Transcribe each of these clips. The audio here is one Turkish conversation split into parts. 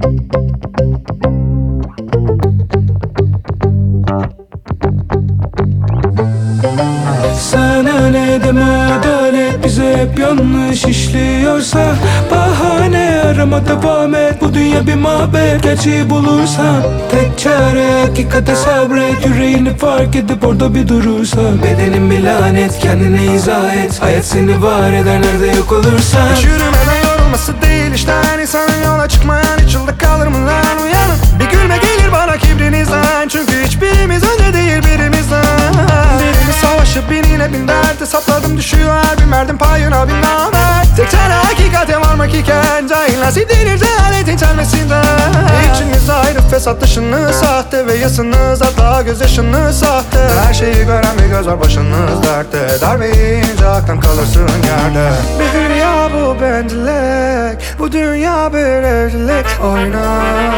Sana ne deme adalet, bize hep yanlış işliyorsa bahane arama, devam et. Bu dünya bir mabet, gerçeği bulursan tek çare hakikate sabret. Yüreğini fark edip orada bir durursan bedenin bir lanet, kendine izah et. Hayat seni var eder nerede yok olursan. Hiç yürümeden yorulması değil işten, insanın yola çıkmayan hiç yılda kalır mı lan? Uyanın bir gülme gelir bana kibrinizden, çünkü hiçbirimiz önde değil birimizden. Birimiz savaşıp binine bin dertte sapladım, düşüyor her bir merdin payına bin namer. Tek çare hakikate varmak iken cahiller sildirir cehaletin çelmesinden. İçiniz ayrı fesat, dışınız sahte ve yasınız hatta gözyaşınız sahte. Her şeyi gören bir göz var başınız dertte, darbe yiyince aklın kalırsın yerde. Bir dünya bu bencillik, bu dünya bir evlilik. Oyna,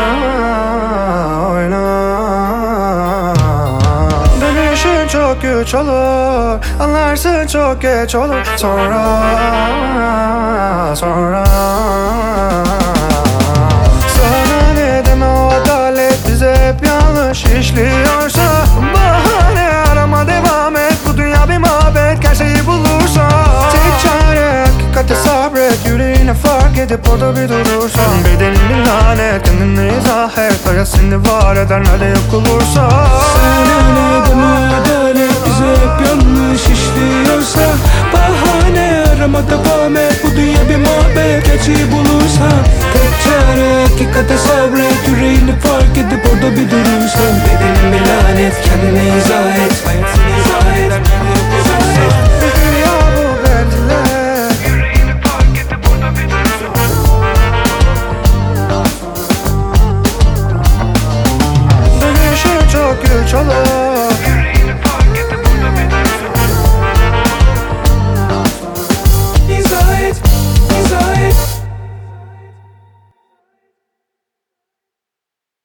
oyna. Dönüşün çok güç olur, anlarsın çok geç olur. Sonra sana ne deme o adalet, bize hep yanlış işliyorsa bahane arama, devam et. Bu dünya bir mabet, gerçeği bulursa tek çare hakikate sabret. Yüreğine fark edip orada bir durursan bedenin bir lanet, kendine izah et. Hayat seni var eder nerede yok olursa. Sana ne deme adalet, bize hep yanlış işliyorsa bahane arama, devam et. Bu dünya bir muhabbet, gerçeği bulursan tek çare hakikate sabret. Yüreğini fark edip orada bir durursan bedenin bir lanet, kendine izah et. Hayat seni izah eder nerede yok olursa. Bir dünya bu bencillik, yüreğini fark edip orada bir durursan. Dönüşün çok güç olur,